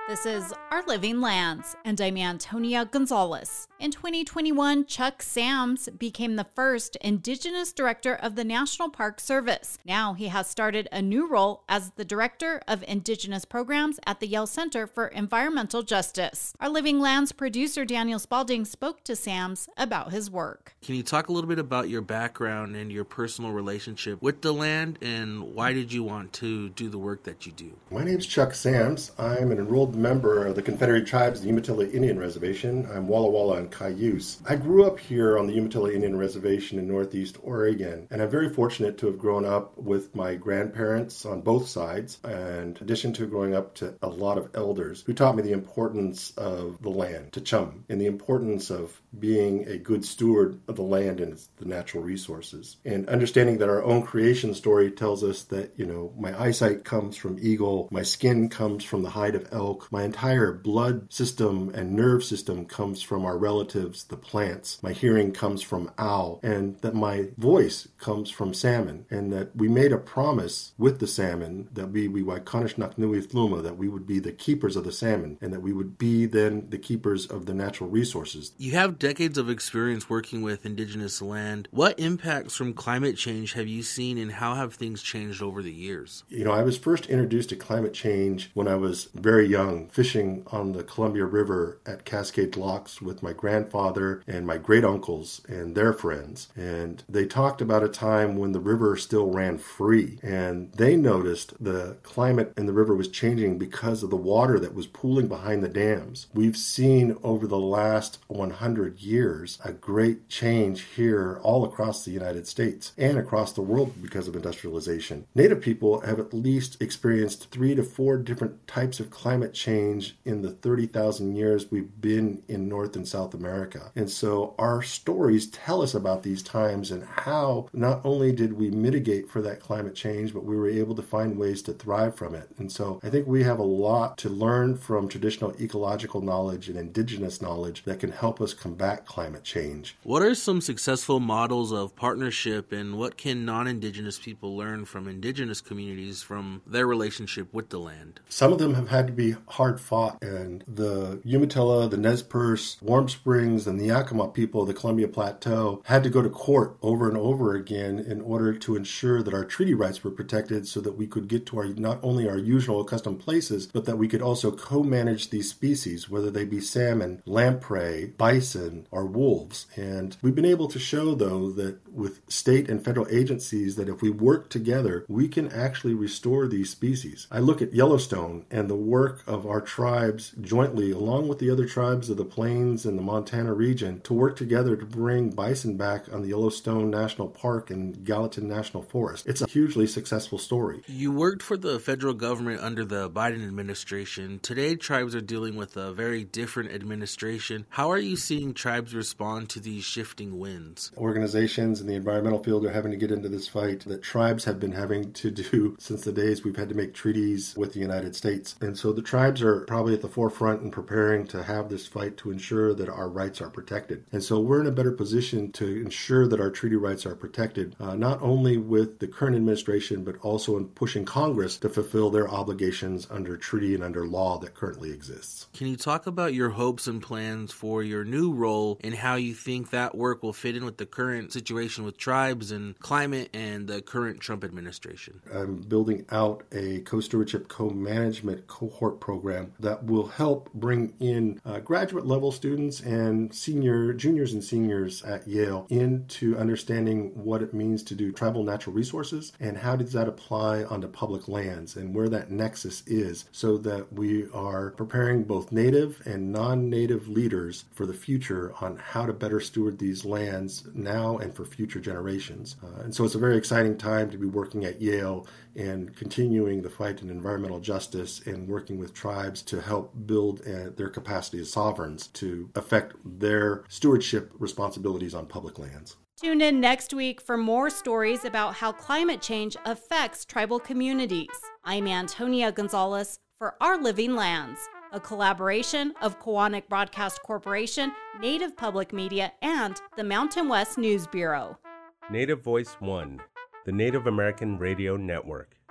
This is Our Living Lands, and I'm Antonia Gonzalez. In 2021, Chuck Sams became the first Indigenous Director of the National Park Service. Now he has started a new role as the Director of Indigenous Programs at the Yale Center for Environmental Justice. Our Living Lands producer Daniel Spalding spoke to Sams about his work. Can you talk a little bit about your background and your personal relationship with the land, and why did you want to do the work that you do? My name's Chuck Sams. I'm an enrolled member of the Confederated Tribes of the Umatilla Indian Reservation. I'm Walla Walla and Cayuse. I grew up here on the Umatilla Indian Reservation in Northeast Oregon, and I'm very fortunate to have grown up with my grandparents on both sides, and in addition to growing up to a lot of elders who taught me the importance of the land, Tchum, and the importance of being a good steward of the land and the natural resources. And understanding that our own creation story tells us that, my eyesight comes from eagle, my skin comes from the hide of elk, my entire blood system and nerve system comes from our relatives, the plants, my hearing comes from owl, and that my voice comes from salmon, and that we made a promise with the salmon that we Waikanish Naknui Fluma, that we would be the keepers of the salmon, and that we would be then the keepers of the natural resources. You have decades of experience working with indigenous land. What impacts from climate change have you seen, and how have things changed over the years? I was first introduced to climate change when I was very young, fishing on the Columbia River at Cascade Locks with my grandfather and my great uncles and their friends. And they talked about a time when the river still ran free, and they noticed the climate in the river was changing because of the water that was pooling behind the dams. We've seen over the last 100 years a great change here all across the United States and across the world because of industrialization. Native people have at least experienced 3 to 4 different types of climate change in the 30,000 years we've been in North and South America. And so our stories tell us about these times and how not only did we mitigate for that climate change, but we were able to find ways to thrive from it. And so I think we have a lot to learn from traditional ecological knowledge and indigenous knowledge that can help us combat climate change. What are some successful models of partnership, and what can non-indigenous people learn from indigenous communities from their relationship with the land? Some of them have had to be hard fought, and the Umatilla, the Nez Perce, Warm Springs, and the Yakima people of the Columbia Plateau had to go to court over and over again in order to ensure that our treaty rights were protected so that we could get to not only our usual accustomed places, but that we could also co-manage these species, whether they be salmon, lamprey, bison, or wolves. And we've been able to show, though, that with state and federal agencies, that if we work together, we can actually restore these species. I look at Yellowstone and the work of our tribes jointly, along with the other tribes of the Plains and the Montana region, to work together to bring bison back on the Yellowstone National Park and Gallatin National Forest. It's a hugely successful story. You worked for the federal government under the Biden administration. Today, tribes are dealing with a very different administration. How are you seeing tribes respond to these shifting winds? Organizations in the environmental field are having to get into this fight that tribes have been having to do since the days we've had to make treaties with the United States. And so the tribes are probably at the forefront in preparing to have this fight to ensure that our rights are protected. And so we're in a better position to ensure that our treaty rights are protected, not only with the current administration, but also in pushing Congress to fulfill their obligations under treaty and under law that currently exists. Can you talk about your hopes and plans for your new role and how you think that work will fit in with the current situation with tribes and climate and the current Trump administration? I'm building out a co-stewardship, co-management cohort program that will help bring in graduate level students and juniors and seniors at Yale into understanding what it means to do tribal natural resources and how does that apply onto public lands and where that nexus is, so that we are preparing both native and non-native leaders for the future on how to better steward these lands now and for future generations. And so it's a very exciting time to be working at Yale and continuing the fight in environmental justice and working with tribes to help build their capacity as sovereigns to affect their stewardship responsibilities on public lands. Tune in next week for more stories about how climate change affects tribal communities. I'm Antonia Gonzalez for Our Living Lands, a collaboration of Koahnic Broadcast Corporation, Native Public Media, and the Mountain West News Bureau. Native Voice One, the Native American Radio Network.